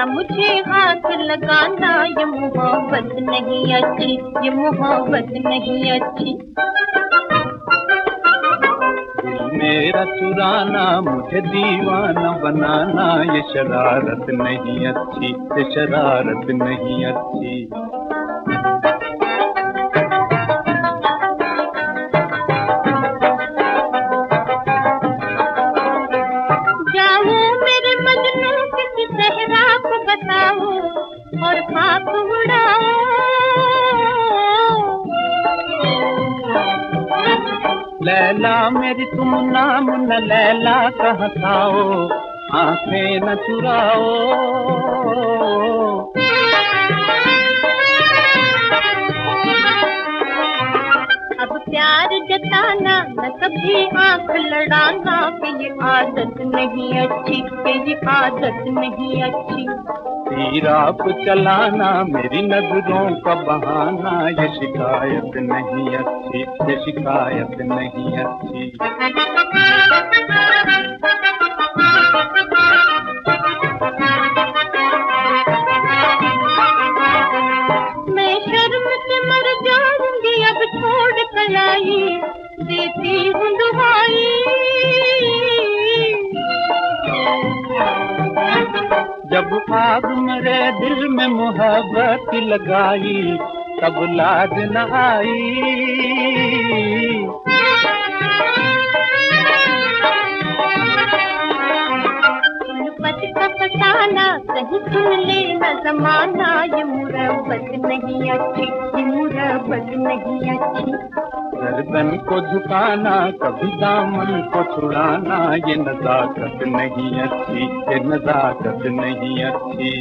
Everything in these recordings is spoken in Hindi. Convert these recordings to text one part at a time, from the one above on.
जरा मुझे हाथ लगाना, ये मोहब्बत नहीं अच्छी, ये मोहब्बत नहीं अच्छी। मेरा चुराना, मुझे दीवाना बनाना, ये शरारत नहीं अच्छी, ये शरारत नहीं अच्छी। जाओ मेरे मजनू किसी सहरा को बताओ और खाक उड़ाओ। लैला मेरी तुम नाम न लैला कहताओ, आंखें न चुराओ। अब प्यार जताना न कभी आंख लड़ाना, कि ये आदत नहीं अच्छी, कि ये आदत नहीं अच्छी। तीर आप चलाना मेरी नजरों का बहाना, ये शिकायत नहीं अच्छी, ये शिकायत नहीं अच्छी। मैं शर्म से मर जाऊंगी अब छोड़ कलाई, देती हूँ दुहाई। जब आग मेरे दिल में मोहब्बत लगाई, तब लाज न आई। उल्फत का फसाना कहीं सुन लेना जमाना, ये मुरब्बत नहीं अच्छी, ये मुरब्बत नहीं अच्छी। गर्दन को झुकाना, कभी दामन को छुड़ाना, ये नजाकत नहीं अच्छी, ये नजाकत नहीं अच्छी।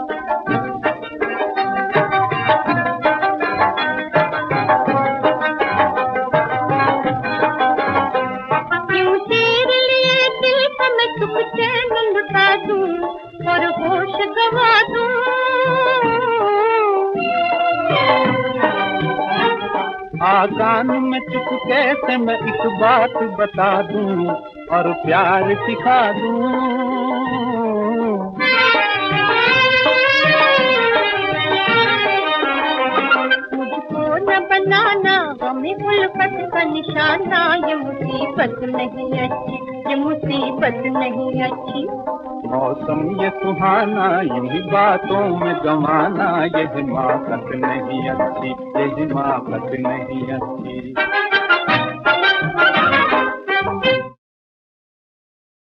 क्यों तेरे लिए दिल का मैं सुख चैन लुटा दूं और होश गवा दूं। आकान में चुपके से मैं एक बात बता दूं और प्यार सिखा दूं। मुझको न बनाना हमें उल्फत का निशाना, ये मुसीबत नहीं अच्छी, ये मुसीबत नहीं अच्छी। मौसम ये सुहाना, यूं ही बातों में गंवाना, ये हिमाकत नहीं अच्छी, ये हिमाकत नहीं अच्छी।